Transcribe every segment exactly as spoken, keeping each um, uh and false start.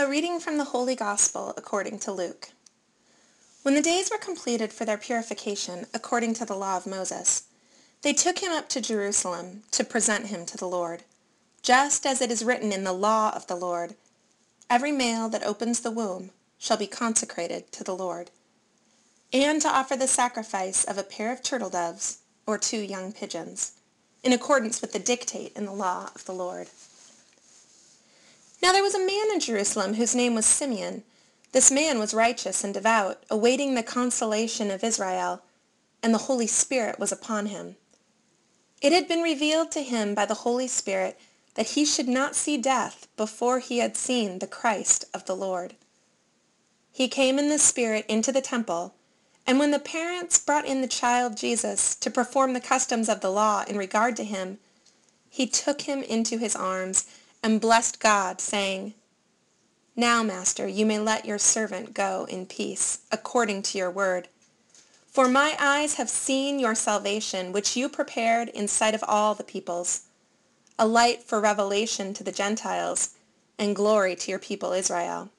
A reading from the Holy Gospel according to Luke. When the days were completed for their purification, according to the law of Moses, they took him up to Jerusalem to present him to the Lord, just as it is written in the law of the Lord, "Every male that opens the womb shall be consecrated to the Lord," and to offer the sacrifice of a pair of turtle doves or two young pigeons, in accordance with the dictate in the law of the Lord. Now there was a man in Jerusalem whose name was Simeon. This man was righteous and devout, awaiting the consolation of Israel, and the Holy Spirit was upon him. It had been revealed to him by the Holy Spirit that he should not see death before he had seen the Christ of the Lord. He came in the Spirit into the temple, and when the parents brought in the child Jesus to perform the customs of the law in regard to him, he took him into his arms and blessed God, saying, "Now, Master, you may let your servant go in peace, according to your word. For my eyes have seen your salvation, which you prepared in sight of all the peoples, a light for revelation to the Gentiles, and glory to your people Israel."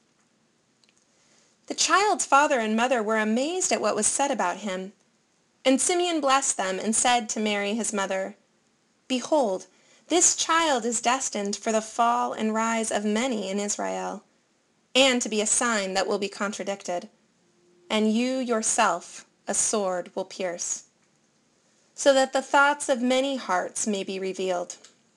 The child's father and mother were amazed at what was said about him. And Simeon blessed them and said to Mary his mother, "Behold, this child is destined for the fall and rise of many in Israel, and to be a sign that will be contradicted, and you yourself a sword will pierce, so that the thoughts of many hearts may be revealed."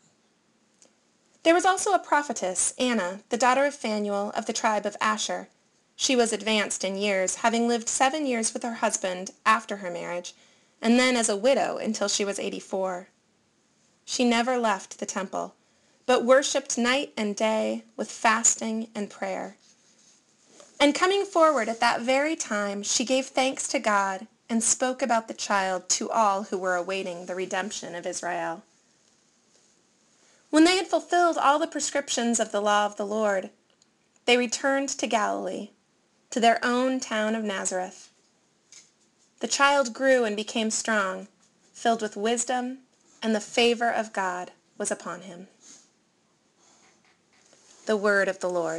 There was also a prophetess, Anna, the daughter of Phanuel of the tribe of Asher. She was advanced in years, having lived seven years with her husband after her marriage, and then as a widow until she was eighty-four. She never left the temple, but worshipped night and day with fasting and prayer. And coming forward at that very time, she gave thanks to God and spoke about the child to all who were awaiting the redemption of Israel. When they had fulfilled all the prescriptions of the law of the Lord, they returned to Galilee, to their own town of Nazareth. The child grew and became strong, filled with wisdom, and the favor of God was upon him. The word of the Lord.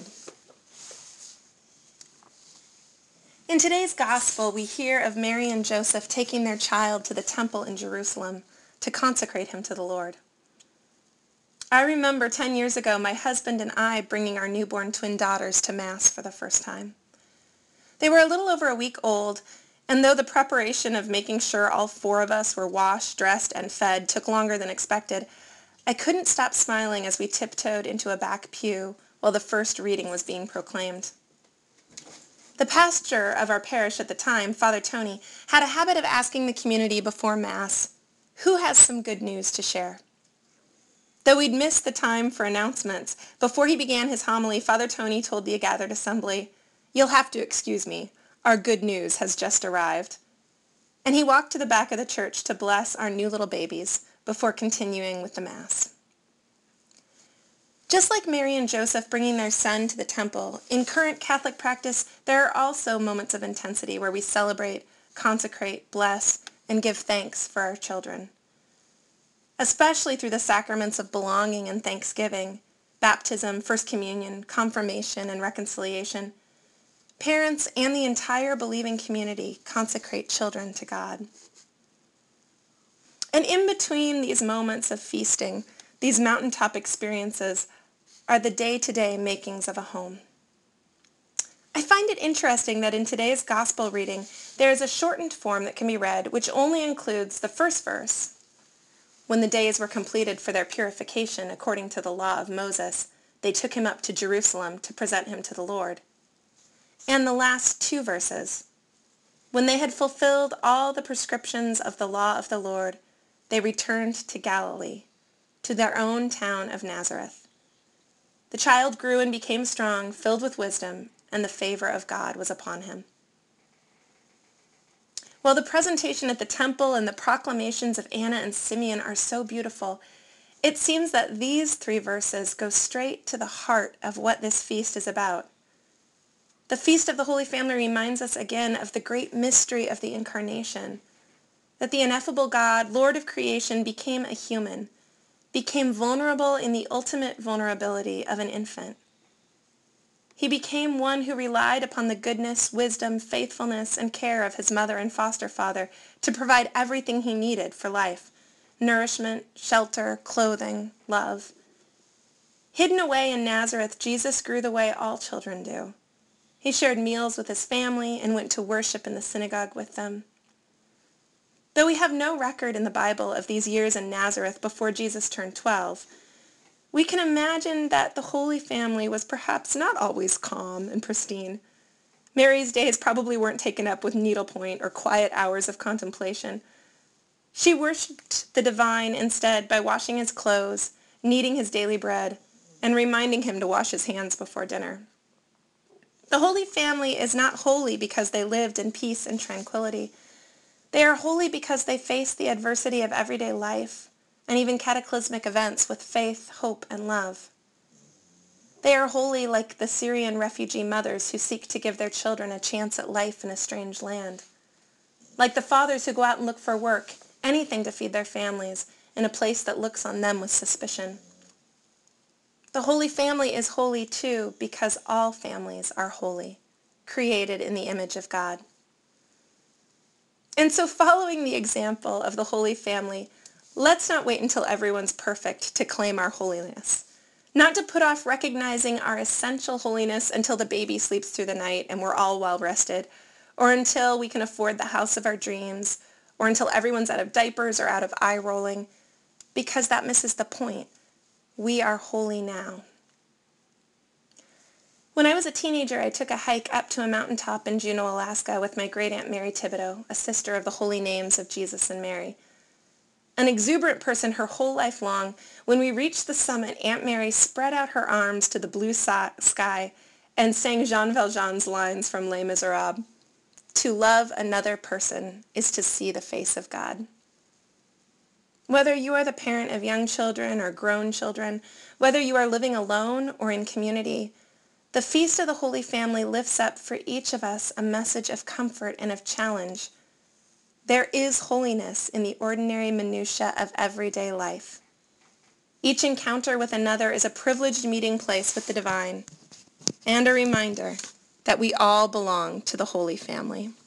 In today's gospel, we hear of Mary and Joseph taking their child to the temple in Jerusalem to consecrate him to the Lord. I remember ten years ago my husband and I bringing our newborn twin daughters to Mass for the first time. They were a little over a week old, and though the preparation of making sure all four of us were washed, dressed, and fed took longer than expected, I couldn't stop smiling as we tiptoed into a back pew while the first reading was being proclaimed. The pastor of our parish at the time, Father Tony, had a habit of asking the community before Mass, "Who has some good news to share?" Though we'd missed the time for announcements, before he began his homily, Father Tony told the gathered assembly, "You'll have to excuse me. Our good news has just arrived." And he walked to the back of the church to bless our new little babies before continuing with the Mass. Just like Mary and Joseph bringing their son to the temple, in current Catholic practice, there are also moments of intensity where we celebrate, consecrate, bless, and give thanks for our children. Especially through the sacraments of belonging and thanksgiving, baptism, First Communion, confirmation, and reconciliation, parents and the entire believing community consecrate children to God. And in between these moments of feasting, these mountaintop experiences are the day-to-day makings of a home. I find it interesting that in today's gospel reading, there is a shortened form that can be read which only includes the first verse, "When the days were completed for their purification according to the law of Moses, they took him up to Jerusalem to present him to the Lord," and the last two verses, "When they had fulfilled all the prescriptions of the law of the Lord, they returned to Galilee, to their own town of Nazareth. The child grew and became strong, filled with wisdom, and the favor of God was upon him." While the presentation at the temple and the proclamations of Anna and Simeon are so beautiful, it seems that these three verses go straight to the heart of what this feast is about. The Feast of the Holy Family reminds us again of the great mystery of the Incarnation, that the ineffable God, Lord of creation, became a human, became vulnerable in the ultimate vulnerability of an infant. He became one who relied upon the goodness, wisdom, faithfulness, and care of his mother and foster father to provide everything he needed for life: nourishment, shelter, clothing, love. Hidden away in Nazareth, Jesus grew the way all children do. He shared meals with his family and went to worship in the synagogue with them. Though we have no record in the Bible of these years in Nazareth before Jesus turned twelve, we can imagine that the Holy Family was perhaps not always calm and pristine. Mary's days probably weren't taken up with needlepoint or quiet hours of contemplation. She worshipped the divine instead by washing his clothes, kneading his daily bread, and reminding him to wash his hands before dinner. The Holy Family is not holy because they lived in peace and tranquility. They are holy because they faced the adversity of everyday life and even cataclysmic events with faith, hope, and love. They are holy like the Syrian refugee mothers who seek to give their children a chance at life in a strange land. Like the fathers who go out and look for work, anything to feed their families, in a place that looks on them with suspicion. The Holy Family is holy too because all families are holy, created in the image of God. And so, following the example of the Holy Family, let's not wait until everyone's perfect to claim our holiness. Not to put off recognizing our essential holiness until the baby sleeps through the night and we're all well rested, or until we can afford the house of our dreams, or until everyone's out of diapers or out of eye rolling, because that misses the point. We are holy now. When I was a teenager, I took a hike up to a mountaintop in Juneau, Alaska with my great-aunt Mary Thibodeau, a sister of the holy names of Jesus and Mary. An exuberant person her whole life long, when we reached the summit, Aunt Mary spread out her arms to the blue sky and sang Jean Valjean's lines from Les Miserables. To love another person is to see the face of God. Whether you are the parent of young children or grown children, whether you are living alone or in community, the Feast of the Holy Family lifts up for each of us a message of comfort and of challenge. There is holiness in the ordinary minutiae of everyday life. Each encounter with another is a privileged meeting place with the divine, and a reminder that we all belong to the Holy Family.